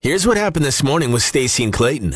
Here's what happened this morning with Stacey and Clayton.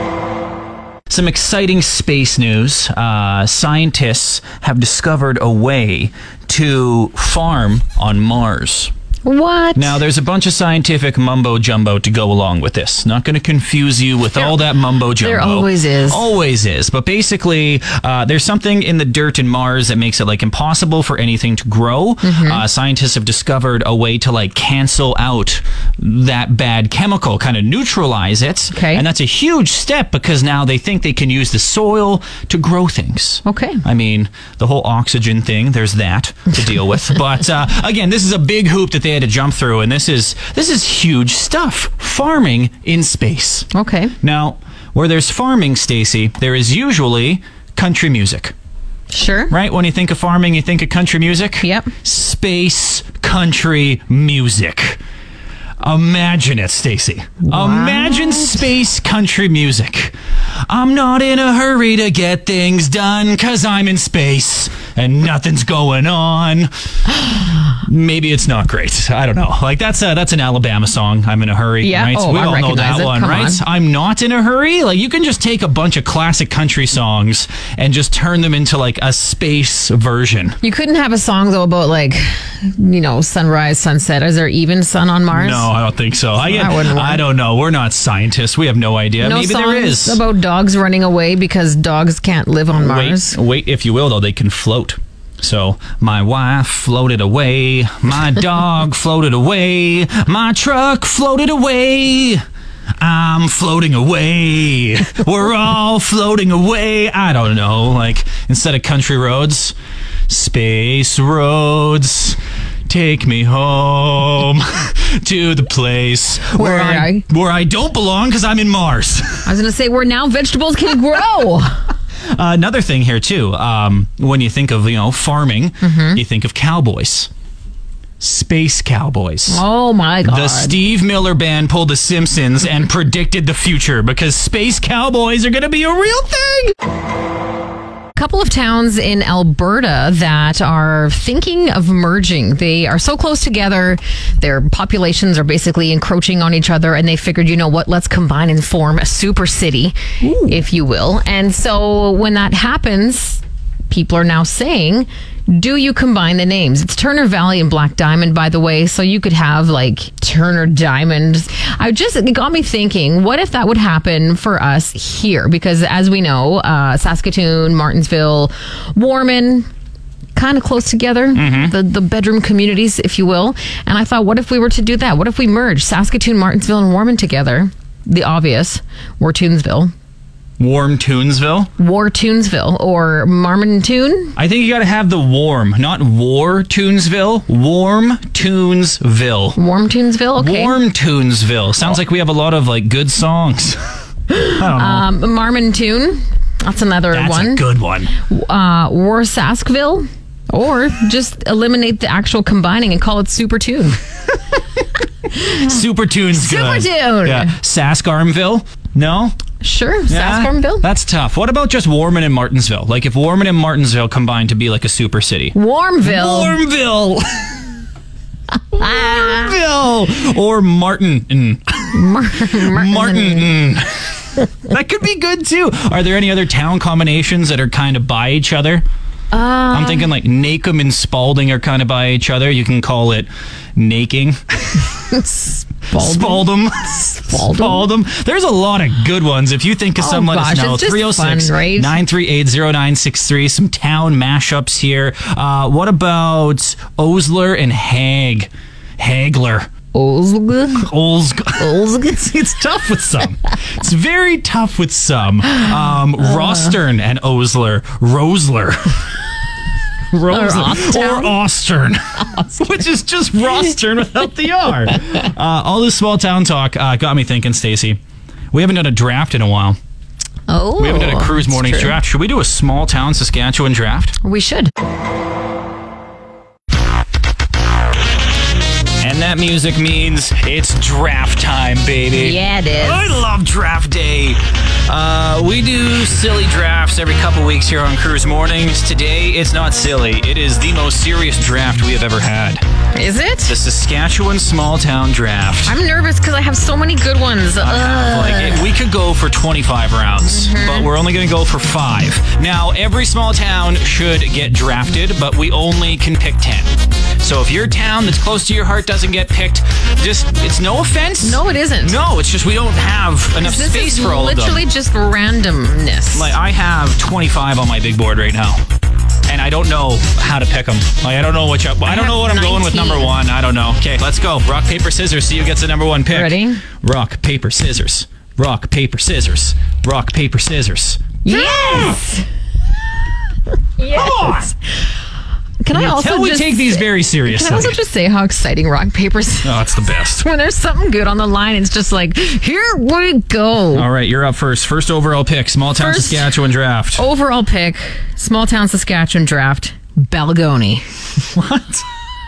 Some exciting space news. Scientists have discovered a way to farm on Mars. What? Now, there's a bunch of scientific mumbo-jumbo to go along with this. Not going to confuse you with all that mumbo-jumbo. There always is. Always is. But basically, there's something in the dirt in Mars that makes it, impossible for anything to grow. Scientists have discovered a way to, cancel out that bad chemical, kind of neutralize it. Okay. And that's a huge step because now they think they can use the soil to grow things. Okay. I mean, the whole oxygen thing, there's that to deal with. But, again, this is a big hoop that they had to jump through, and this is huge stuff. Farming in space. Okay. Now, where there's farming, Stacey, there is usually country music. Sure. Right? When you think of farming, you think of country music? Yep. Space country music. Imagine it, Stacey. What? Imagine space country music. I'm not in a hurry to get things done because I'm in space and nothing's going on. Maybe it's not great. I don't know. That's an Alabama song. I'm in a hurry. Yeah. Right? Oh, we I all know recognize that it. one, Come right? on. I'm not in a hurry. You can just take a bunch of classic country songs and just turn them into a space version. You couldn't have a song, though, about, sunrise, sunset. Is there even sun on Mars? No, I don't think so. That wouldn't work. I don't know. We're not scientists. We have no idea. No Maybe songs there is. about dogs running away because dogs can't live on Mars. Wait, if you will, though, they can float. So, my wife floated away, my dog floated away, my truck floated away, I'm floating away, we're all floating away. I don't know, instead of country roads, space roads. Take me home to the place where I don't belong because I'm in Mars. I was going to say, where now vegetables can grow. Another thing here, too, when you think of, farming, you think of cowboys. Space cowboys. Oh, my God. The Steve Miller Band pulled the Simpsons and predicted the future because space cowboys are going to be a real thing. Couple of towns in Alberta that are thinking of merging. They are so close together. Their populations are basically encroaching on each other, and they figured, you know what, let's combine and form a super city, if you will. And so when that happens, people are now saying, do you combine the names? It's Turner Valley and Black Diamond, by the way. So you could have Turner Diamond. It got me thinking, what if that would happen for us here? Because as we know, Saskatoon, Martensville, Warman, kind of close together, the bedroom communities, if you will. And I thought, what if we were to do that? What if we merge Saskatoon, Martensville, and Warman together? The obvious, Wartoonsville. Wartoonsville or Marmontoon. I think you got to have the warm, not Wartoonsville. Warmtoonsville. Warmtoonsville. Okay. Warmtoonsville. Sounds like we have a lot of good songs. I don't know. Marmontoon. That's another one. That's a good one. Warsaskville. Or just eliminate the actual combining and call it Supertoon. Supertoon's good. Supertoon. Yeah. Saskarmville. No? Sure, Saskarmville. That's tough. What about just Warman and Martensville? If Warman and Martensville combined to be a super city? Warmville. Warmville. Or Martin. Martin. That could be good too. Are there any other town combinations that are kind of by each other? I'm thinking Nacum and Spalding are kind of by each other. You can call it Naking. Spalding. There's a lot of good ones. If you think of some, let us know. 306-938-0963. Some town mashups here. What about Osler and Hagler? It's tough with some. It's very tough with some. Rostern and Osler. Rosler. Or Austern. Which is just Rostern without the R. All this small town talk got me thinking, Stacey. We haven't done a draft in a while. Oh, we haven't done a Cruise Mornings draft. Should we do a small town Saskatchewan draft? We should. And that music means it's draft time, baby. Yeah, it is. I love draft day. We do silly drafts every couple weeks here on Cruise Mornings. Today, it's not silly. It is the most serious draft we have ever had. Is it? The Saskatchewan Small Town Draft. I'm nervous because I have so many good ones. We could go for 25 rounds, but we're only going to go for 5. Now, every small town should get drafted, but we only can pick 10. So if your town that's close to your heart doesn't get picked, it's no offense. No, it isn't. No, it's just we don't have enough space for all of them. This is literally just randomness. Like, I have 25 on my big board right now. And I don't know how to pick them. Like, I don't know which. I don't know what I'm going with number 1. I don't know. Okay, let's go. Rock, paper, scissors. See who gets the number 1 pick. Ready? Rock, paper, scissors. Rock, paper, scissors. Rock, paper, scissors. Yes. Yes. Can I also we take these very seriously. Can I also just say how exciting rock, paper, scissors? Oh, it's the best. When there's something good on the line, it's just like, here we go. All right, you're up first. First overall pick, Small Town Saskatchewan Draft. Overall pick, Small Town Saskatchewan Draft, Balgony. What?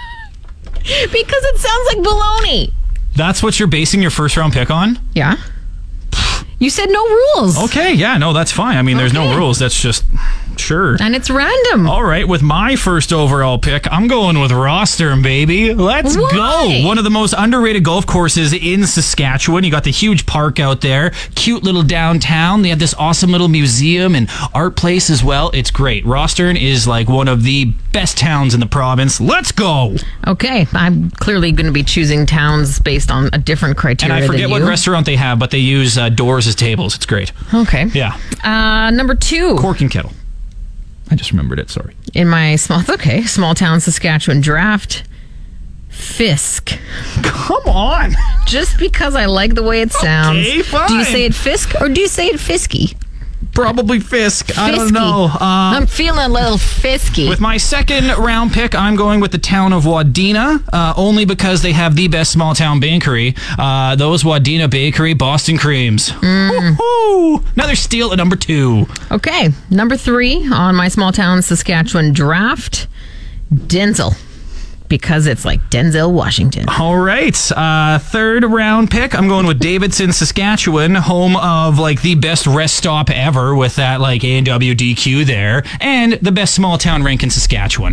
Because it sounds like baloney. That's what you're basing your first round pick on? Yeah. You said no rules. Okay, yeah, no, that's fine. I mean, there's no rules. That's just... Sure. And it's random. All right, with my first overall pick, I'm going with Rostern, baby. Let's go. One of the most underrated golf courses in Saskatchewan. You got the huge park out there, cute little downtown. They have this awesome little museum and art place as well. It's great. Rostern is like one of the best towns in the province. Let's go. Okay, I'm clearly going to be choosing towns based on a different criteria. And I forget what restaurant they have, but they use doors as tables. It's great. Okay. Yeah. Number 2. Cork and Kettle. I just remembered it, sorry. In my small town Saskatchewan Draft, Fisk. Come on. Just because I like the way it sounds. Okay, fine. Do you say it Fisk or do you say it Fisky? Probably Fisk. I don't Fisky. know. I'm feeling a little fisky. With my second round pick, I'm going with the town of Wadena, only because they have the best small town bakery. Those Wadena Bakery Boston Creams. Woo-hoo! Another steal at number 2. Okay, number 3 on my small town Saskatchewan Draft, Denzel. Because it's like Denzel Washington. All right. Third round pick. I'm going with Davidson, Saskatchewan, home of like the best rest stop ever with that like A&W DQ there, and the best small town rink in Saskatchewan.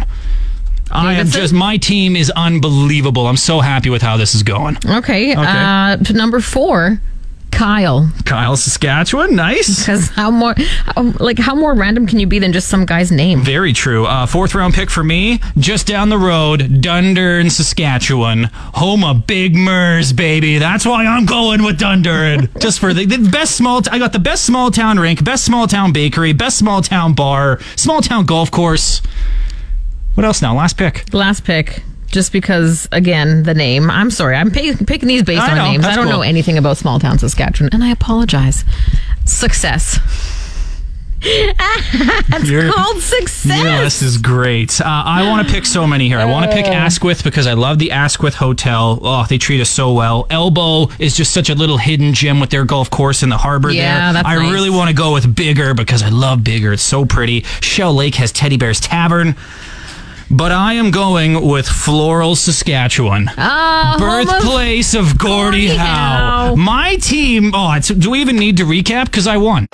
My team is unbelievable. I'm so happy with how this is going. Okay. Number 4. Kyle, Saskatchewan, nice. Because how more random can you be than just some guy's name? Very true. Fourth round pick for me, just down the road, Dundurn, Saskatchewan, home of Big Mers, baby. That's why I'm going with Dundurn. Just for the best I got the best small town rink, best small town bakery, best small town bar, small town golf course. What else now? Last pick. Just because, again, the name. I'm sorry. I'm picking these based on names. I don't know anything about small town Saskatchewan, and I apologize. Success. It's called Success. Your list is great. I want to pick so many here. I want to pick Asquith because I love the Asquith Hotel. Oh, they treat us so well. Elbow is just such a little hidden gem with their golf course in the harbor there. That's I nice. really want to go with Bigger because I love Bigger. It's so pretty. Shell Lake has Teddy Bear's Tavern. But I am going with Floral, Saskatchewan. Birthplace of Gordie Howe. My team, do we even need to recap? Because I won.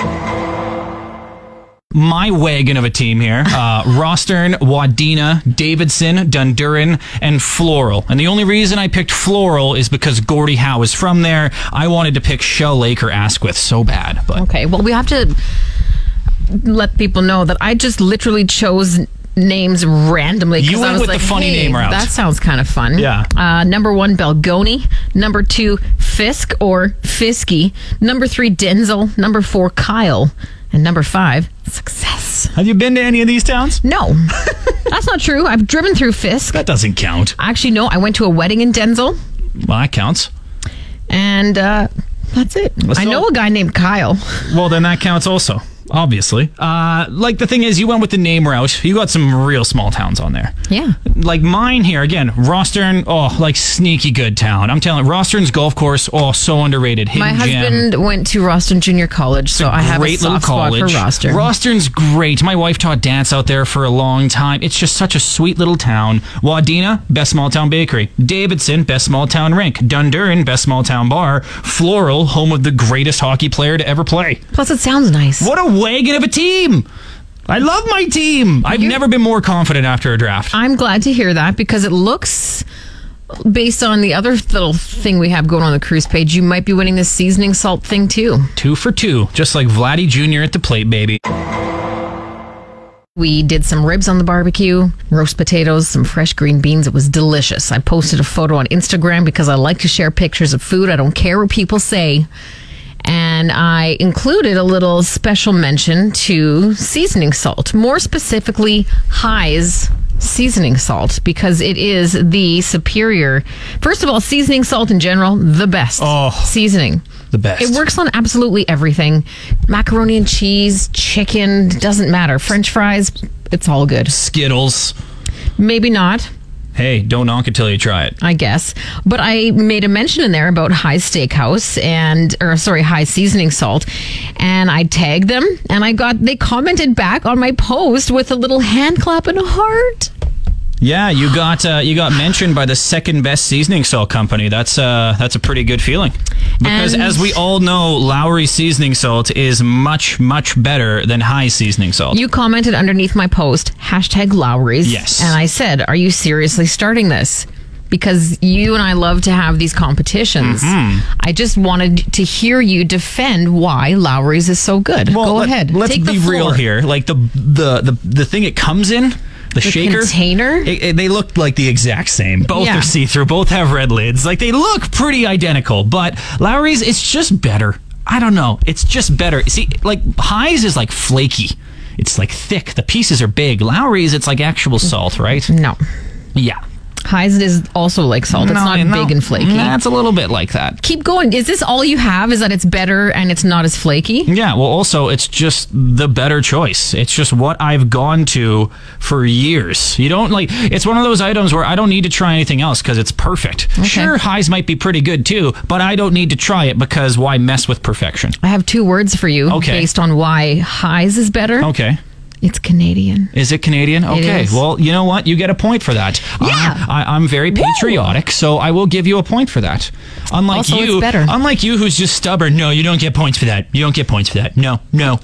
My wagon of a team here. Rostern, Wadena, Davidson, Dundurn, and Floral. And the only reason I picked Floral is because Gordie Howe is from there. I wanted to pick Shell Lake or Asquith so bad. But okay, well, we have to let people know that I just literally chose names randomly. You went I was with like, the funny name route. That sounds kind of fun. Yeah. Number 1, Balgony. Number 2, Fisk or Fisky. Number 3, Denzel. Number 4, Kyle. And number 5, Success. Have you been to any of these towns? No. That's not true. I've driven through Fisk. That doesn't count. Actually, no. I went to a wedding in Denzel. Well, that counts. And that's it. I know a guy named Kyle. Well, then that counts also. obviously. Like, the thing is, you went with the name route. You got some real small towns on there. Yeah. Like mine here, again, Rostern, like sneaky good town. I'm telling you, Rostern's golf course, so underrated. Hidden My gem. husband went to Roston Junior College, so I have a Great little soft spot for college. Roston. Rostern's great. My wife taught dance out there for a long time. It's just such a sweet little town. Wadena, best small town bakery. Davidson, best small town rink. Dundurn, best small town bar. Floral, home of the greatest hockey player to ever play. Plus, it sounds nice. What a wagon of a team! I love my team. I've never been more confident after a draft. I'm glad to hear that because it looks, based on the other little thing we have going on the cruise page, you might be winning this seasoning salt thing too. 2 for 2, just like Vladdy Jr. at the plate, baby. We did some ribs on the barbecue, roast potatoes, some fresh green beans. It was delicious. I posted a photo on Instagram because I like to share pictures of food. I don't care what people say. And I included a little special mention to seasoning salt, more specifically High's seasoning salt, because it is the superior. First of all, seasoning salt in general, the best seasoning. The best. It works on absolutely everything. Macaroni and cheese, chicken, doesn't matter. French fries, it's all good. Skittles. Maybe not. Hey, don't knock it till you try it. I guess. But I made a mention in there about High's Steakhouse High's seasoning salt. And I tagged them and they commented back on my post with a little hand clap and a heart. Yeah, you got mentioned by the second best seasoning salt company. That's a pretty good feeling. Because as we all know, Lowry's seasoning salt is much, much better than High's seasoning salt. You commented underneath my post, #Lowry's. Yes. And I said, are you seriously starting this? Because you and I love to have these competitions. I just wanted to hear you defend why Lowry's is so good. Well, Go ahead. Let's Take the be real floor. here. Like the thing it comes in, the shaker container? They look like the exact same. Both Yeah. are see-through. Both have red lids. Like, they look pretty identical. But Lowry's, it's just better. I don't know. It's just better. See, like, High's is like flaky. It's like thick. The pieces are big. Lowry's, it's like actual salt, right? No. Yeah. High's is also like salt. It's not big and flaky. That's a little bit like that. Keep going. Is this all you have? Is that it's better and it's not as flaky? Yeah, well, also, it's just the better choice. It's just what I've gone to for years. You don't, like, it's one of those items where I don't need to try anything else because it's perfect. Okay. Sure, High's might be pretty good too, but I don't need to try it because why mess with perfection? I have 2 words for you based on why High's is better. Okay. It's Canadian. Is it Canadian? Okay. is. Well, you know what? You get a point for that. Yeah. I'm very patriotic, so I will give you a point for that. Unlike Also, you, it's better. unlike you, who's just stubborn. No, you don't get points for that. You don't get points for that. No.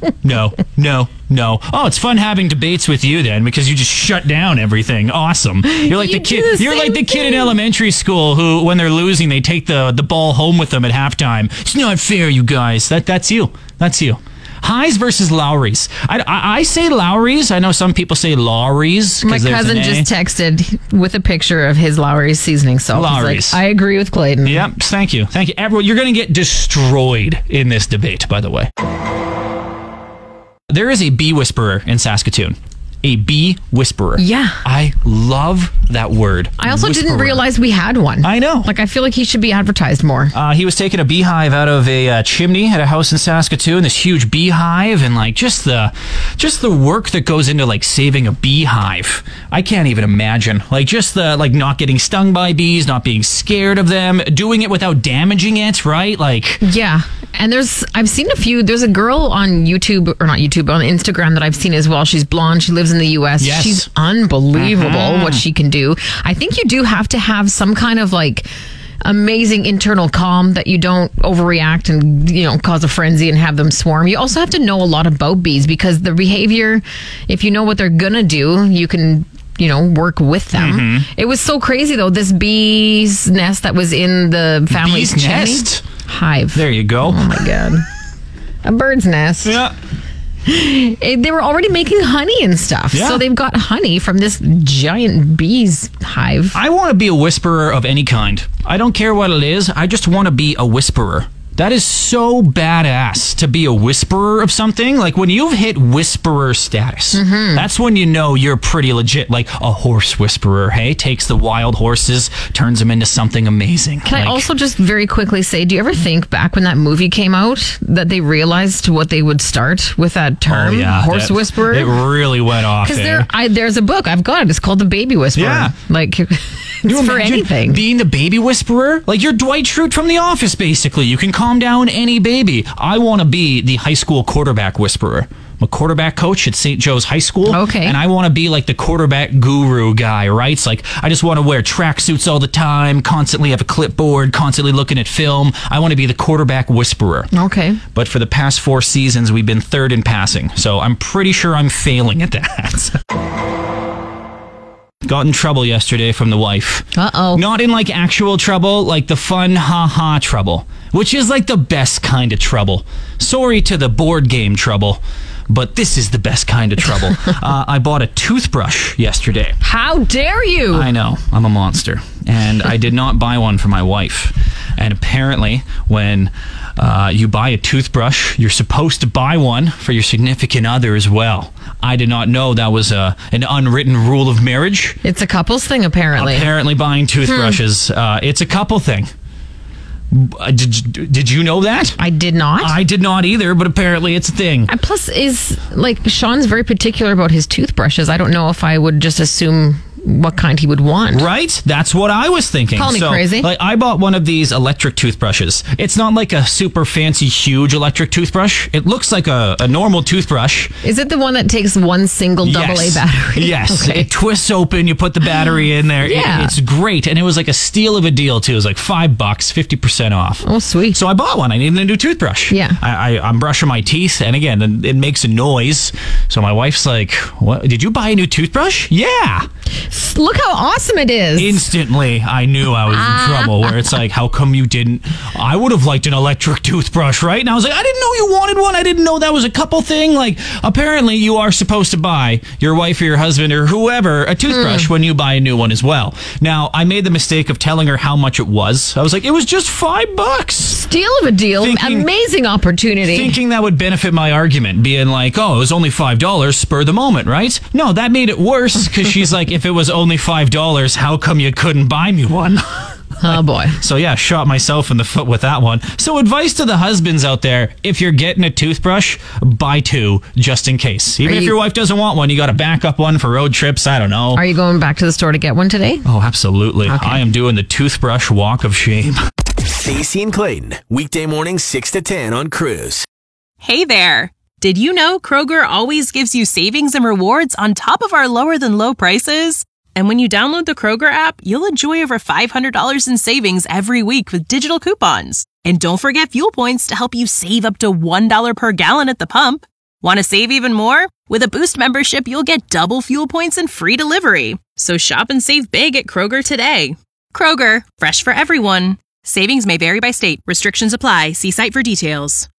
Oh, it's fun having debates with you then because you just shut down everything. Awesome. You're like You the do kid. the You're like the same kid in thing. elementary school who, when they're losing, they take the ball home with them at halftime. It's not fair, you guys. That's you. That's you. High's versus Lowry's. I say Lowry's. I know some people say Lowry's. My cousin just texted with a picture of his Lowry's seasoning salt. He's Lowry's. like, I agree with Clayton. Yep. Thank you. Everyone, you're going to get destroyed in this debate, by the way. There is a bee whisperer in Saskatoon. A bee whisperer. Yeah. I love that word. I also didn't Whisperer. realize we had one. I know. Like, I feel like he should be advertised more. He was taking a beehive out of a chimney at a house in Saskatoon. This huge beehive, and like just the work that goes into like saving a beehive. I can't even imagine. Like just the not getting stung by bees, not being scared of them, doing it without damaging it. Right? Like Yeah. And I've seen a few. There's a girl on YouTube, or not YouTube, on Instagram that I've seen as well. She's blonde. She lives in the U.S. Yes. She's unbelievable what she can do. I think you do have to have some kind of like amazing internal calm that you don't overreact and cause a frenzy and have them swarm. You also have to know a lot about bees because the behavior, if you know what they're gonna do, you can work with them. It was so crazy though. This bee's nest that was in the family's bee's chimney. nest. Hive. There you go. Oh my god. A bird's nest. Yeah. They were already making honey and stuff. Yeah. So they've got honey from this giant bee's hive. I want to be a whisperer of any kind. I don't care what it is. I just want to be a whisperer. That is so badass to be a whisperer of something. Like when you've hit whisperer status, that's when you know you're pretty legit. Like a horse whisperer, hey, takes the wild horses, turns them into something amazing. Can I also just very quickly say, do you ever think back when that movie came out that they realized what they would start with that term, horse whisperer? It really went off. Because there's a book, I've got it, it's called The Baby Whisperer. Yeah. Like, it's for anything. Being the baby whisperer? Like you're Dwight Schrute from The Office, basically. You can calm down any baby. I want to be the high school quarterback whisperer. I'm a quarterback coach at St. Joe's High School. Okay. And I want to be like the quarterback guru guy, right? It's like, I just want to wear tracksuits all the time, constantly have a clipboard, constantly looking at film. I want to be the quarterback whisperer. Okay. But for the past 4 seasons, we've been third in passing. So I'm pretty sure I'm failing at that. Got in trouble yesterday from the wife. Uh-oh. Not in like actual trouble, like the fun ha-ha trouble, which is like the best kind of trouble. Sorry to the board game trouble, but this is the best kind of trouble. I bought a toothbrush yesterday. How dare you? I know, I'm a monster. And I did not buy one for my wife. And apparently, when you buy a toothbrush, you're supposed to buy one for your significant other as well. I did not know that was an unwritten rule of marriage. It's a couples thing, apparently. Apparently, buying toothbrushes, it's a couple thing. Did you know that? I did not. I did not either, but apparently it's a thing. And plus, Sean's very particular about his toothbrushes. I don't know if I would just assume what kind he would want. Right? That's what I was thinking. Call me crazy. Like, I bought one of these electric toothbrushes. It's not like a super fancy, huge electric toothbrush. It looks like a normal toothbrush. Is it the one that takes one single AA battery? Yes. Okay. It twists open, you put the battery in there. Yeah. It's great. And it was like a steal of a deal, too. It was like $5, 50% off. Oh, sweet. So I bought one. I needed a new toothbrush. Yeah. I'm brushing my teeth, and again, it makes a noise. So my wife's like, "What? Did you buy a new toothbrush?" Yeah. Look how awesome it is. Instantly, I knew I was in trouble, where it's like, how come you didn't? I would have liked an electric toothbrush, right? And I was like, I didn't know you wanted one. I didn't know that was a couple thing. Like, apparently you are supposed to buy your wife or your husband or whoever a toothbrush when you buy a new one as well. Now, I made the mistake of telling her how much it was. I was like, it was just $5. Steal of a deal. Amazing opportunity. Thinking that would benefit my argument, being like, oh, it was only $5, spur the moment, right? No, that made it worse, because she's like, if it was only $5, how come you couldn't buy me one? Oh, boy. So, yeah, shot myself in the foot with that one. So, advice to the husbands out there, if you're getting a toothbrush, buy 2, just in case. Even if your wife doesn't want one, you got to back up one for road trips. I don't know. Are you going back to the store to get one today? Oh, absolutely. Okay. I am doing the toothbrush walk of shame. Stacey and Clayton, weekday mornings 6 to 10 on Cruise. Hey there! Did you know Kroger always gives you savings and rewards on top of our lower-than-low prices? And when you download the Kroger app, you'll enjoy over $500 in savings every week with digital coupons. And don't forget fuel points to help you save up to $1 per gallon at the pump. Want to save even more? With a Boost membership, you'll get double fuel points and free delivery. So shop and save big at Kroger today. Kroger, fresh for everyone. Savings may vary by state. Restrictions apply. See site for details.